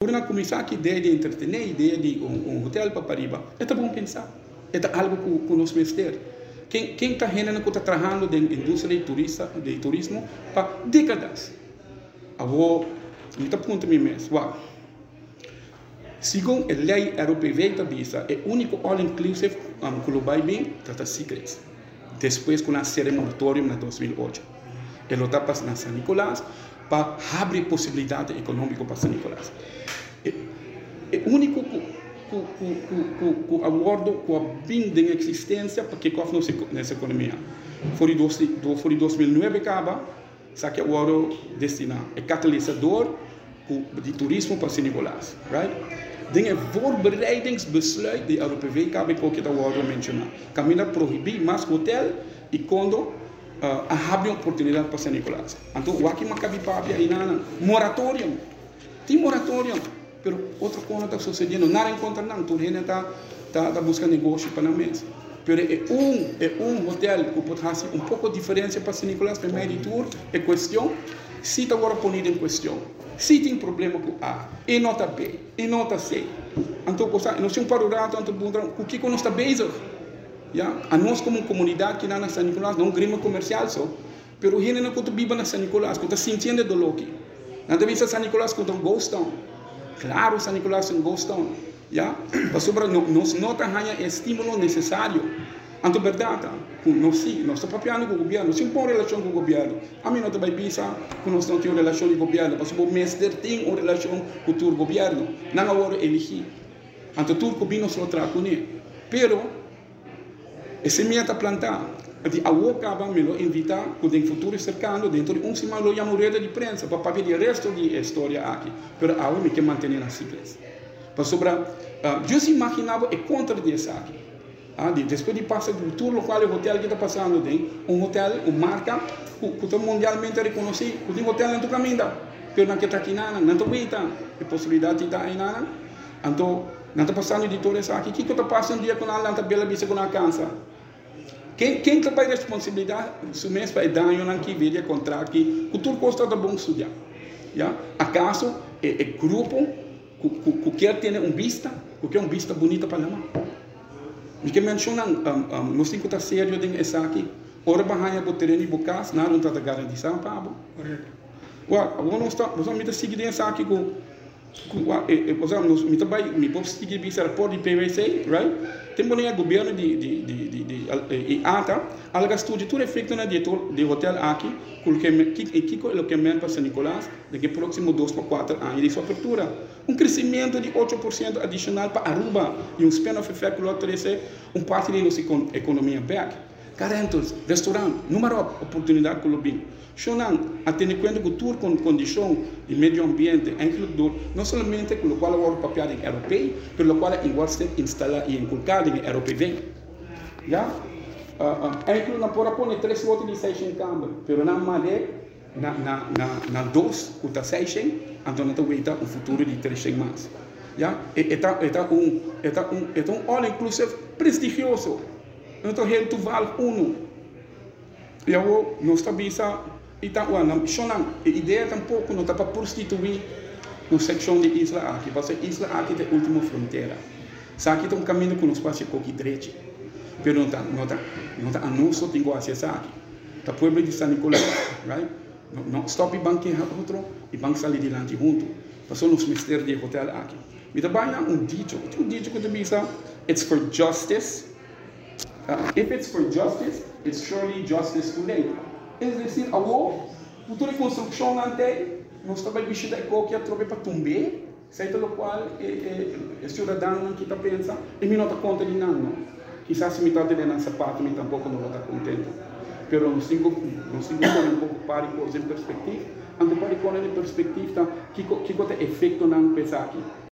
na começar a ideia de entretener, a ideia de hotel para Pariba, é bom pensar. É algo que nós mestres. Quem está trabalhando na indústria de turismo para décadas. Agora, me está apontando mesmo. Segundo a lei europeia da visa, é o único all-inclusive que o vai bem, está secret. Depois com a série moratório em 2008. Ele está passando na São Nicolás para abrir possibilidade econômica para São Nicolás. É o único acordo que a bem de existência para que cofre nessa economia. Foi 2009 acaba, só que o acordo destinado é catalisador de turismo para São Nicolás, right? Dingen voorbereidingsbesluit die Europese KB ook het acordo mencionar. Camina prohibir mais hotel e quando abre oportunidade para São Nicolás. Então, o aqui macabi papia e nada moratório. Tem moratório. Pero outra coisa está sucedendo, nada encontra não, todo mundo está buscando negócio para a mesa. Pero é um hotel que pode fazer pouco de diferença para São Nicolás, para meio de tour, é questão, se está agora ponido em questão, se tem problema com A, e nota B, e nota C. Então, nós temos um panorama, o que nós está bezig? A nós como comunidade que na São Nicolás, não grima comercial só, pero a gente não vive na São Nicolás, que está sentindo dor aqui. Não deve ser São Nicolás com um ghost town. Claro, São Nicolás é um ghost town. Mas sobre nós não temos estímulo necessário. Então, verdade, nós estamos papiando com o governo, nós temos uma relação com o governo. A mim não vai pensar que nós não temos relação com o governo, mas o mestre tem uma relação com o governo. Não é hora de elegir. Então, tudo que nós não tratamos com ele. Pero, essa meta plantar. A o acaba me lo invitar que no futuro cercano dentro de semana lo llamo rede de prensa para ver o resto da história aqui. Pero agora me quer manter na simples. Para sobre, eu se imaginava é contra disso aqui. Depois de passar do tour local, o hotel que está passando tem hotel, uma marca que está mundialmente reconhecido, que tem hotel não caminho, pero não está aqui nada, não está vita, a possibilidade de estar aí nada. Então, não está passando editores aqui, que está passando um dia com ela, não está bela vista com a cansa. Quem tem a responsabilidade, isso mesmo é daño que veja contrato que tudo custa de bom estudar. Acaso é grupo que quer ter vista, que quer vista bonita para a mão. Me que menciona, nós temos que estar sério em essa aqui. Ora bahaya bo terreno e bocas, nada não está garantido para abo. Agora nós estamos seguindo essa aqui com me posso seguir esse rapport de PwC, right? Tem o governo de ATA, algo estudo tudo efeito na de hotel aqui, que é o que é para São Nicolás, daqui a próximo 2 para 4 anos de sua abertura. Crescimento de 8% adicional para Aruba e spin-off effect que oferece parte da nossa economia back. Carentos, restaurante, número oportunidade colombiana. Shonan, atende conta com toda condição de meio ambiente, incluindo não somente com o qual o papel em europeu, mas o qual igual se instala e inculcado em europeu. Incluindo na pora pone 3 votos de 6 em câmara, mas na malé na 2 que está 6 então não está um futuro de 3 mais. É um all inclusive prestigioso. Então ele tu vale 1. E agora nós estamos a ideia tampouco não está para prostituir na secção de Isla aqui, porque Isla aqui é a última fronteira. Só que tem um caminho que nos passa aqui direito. Mas não está a nós tem que acessar aqui. Está o povo de São Nicolás, right? Não stop e banco outro e banco sai adiante junto. Passou nos mistérios de hotel aqui. Me trabalha dito que diz it's for justice. If it's for justice, it's surely justice today. É dizer, agora, toda a construção até, nós estamos vestidos de qualquer tropa para tumbar, certo? O qual o cidadão que está pensando, e me não está conta de nada. Quizás se me está dando sapato, me tampouco não está contente. Mas nós temos um pouco para em perspectiva, ante para em perspectiva, que efeito não pensa aqui.